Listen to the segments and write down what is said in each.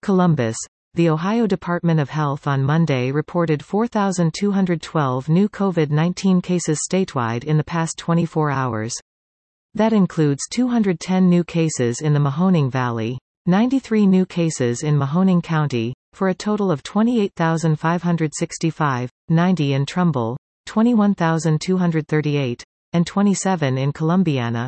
Columbus. The Ohio Department of Health on Monday reported 4,212 new COVID-19 cases statewide in the past 24 hours. That includes 210 new cases in the Mahoning Valley, 93 new cases in Mahoning County, for a total of 28,565, 90 in Trumbull, 21,238, and 27 in Columbiana,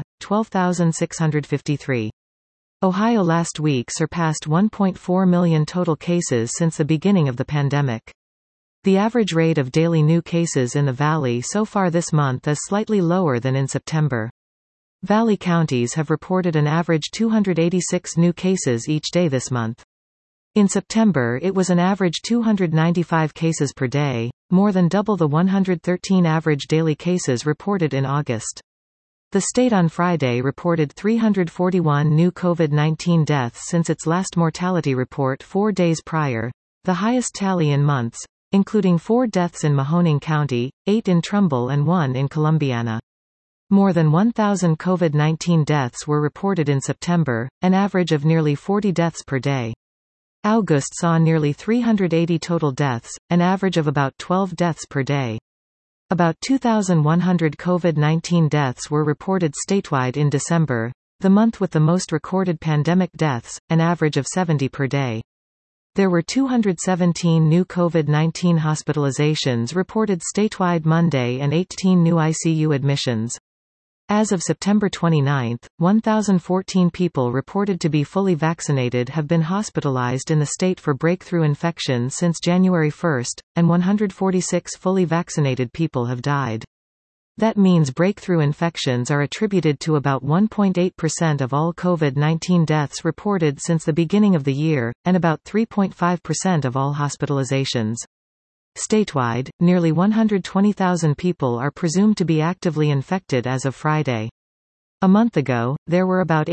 12,653. Ohio last week surpassed 1.4 million total cases since the beginning of the pandemic. The average rate of daily new cases in the Valley so far this month is slightly lower than in September. Valley counties have reported an average 286 new cases each day this month. In September it was an average 295 cases per day, more than double the 113 average daily cases reported in August. The state on Friday reported 341 new COVID-19 deaths since its last mortality report 4 days prior, the highest tally in months, including 4 deaths in Mahoning County, 8 in Trumbull and 1 in Columbiana. More than 1,000 COVID-19 deaths were reported in September, an average of nearly 40 deaths per day. August saw nearly 380 total deaths, an average of about 12 deaths per day. About 2,100 COVID-19 deaths were reported statewide in December, the month with the most recorded pandemic deaths, an average of 70 per day. There were 217 new COVID-19 hospitalizations reported statewide Monday and 18 new ICU admissions. As of September 29, 1,014 people reported to be fully vaccinated have been hospitalized in the state for breakthrough infections since January 1, and 146 fully vaccinated people have died. That means breakthrough infections are attributed to about 1.8% of all COVID-19 deaths reported since the beginning of the year, and about 3.5% of all hospitalizations. Statewide, nearly 120,000 people are presumed to be actively infected as of Friday. A month ago, there were about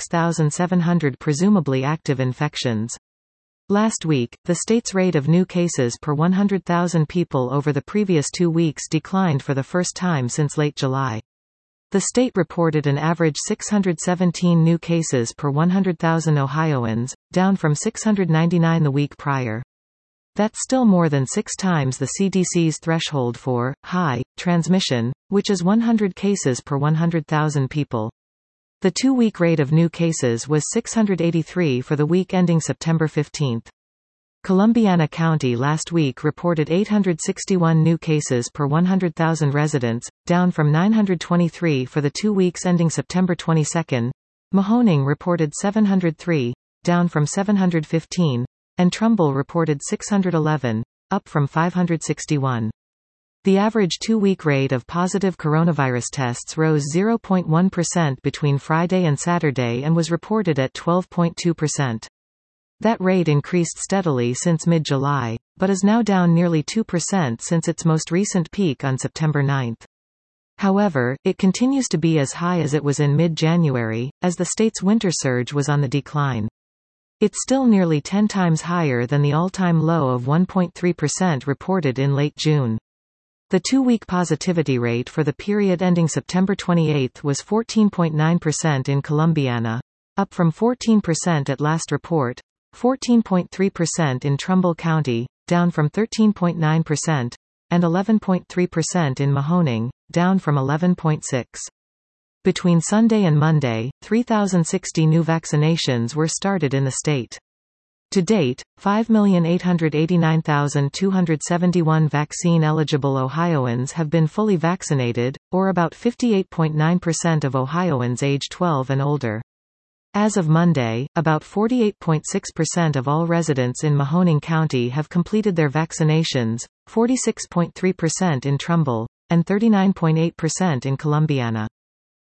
86,700 presumably active infections. Last week, the state's rate of new cases per 100,000 people over the previous 2 weeks declined for the first time since late July. The state reported an average 617 new cases per 100,000 Ohioans, down from 699 the week prior. That's still more than 6 times the CDC's threshold for high transmission, which is 100 cases per 100,000 people. The 2-week rate of new cases was 683 for the week ending September 15. Columbiana County last week reported 861 new cases per 100,000 residents, down from 923 for the 2 weeks ending September 22. Mahoning reported 703, down from 715. And Trumbull reported 611, up from 561. The average 2-week rate of positive coronavirus tests rose 0.1% between Friday and Saturday and was reported at 12.2%. That rate increased steadily since mid-July, but is now down nearly 2% since its most recent peak on September 9. However, it continues to be as high as it was in mid-January, as the state's winter surge was on the decline. It's still nearly 10 times higher than the all-time low of 1.3% reported in late June. The 2-week positivity rate for the period ending September 28 was 14.9% in Columbiana, up from 14% at last report, 14.3% in Trumbull County, down from 13.9%, and 11.3% in Mahoning, down from 11.6%. Between Sunday and Monday, 3,060 new vaccinations were started in the state. To date, 5,889,271 vaccine-eligible Ohioans have been fully vaccinated, or about 58.9% of Ohioans age 12 and older. As of Monday, about 48.6% of all residents in Mahoning County have completed their vaccinations, 46.3% in Trumbull, and 39.8% in Columbiana.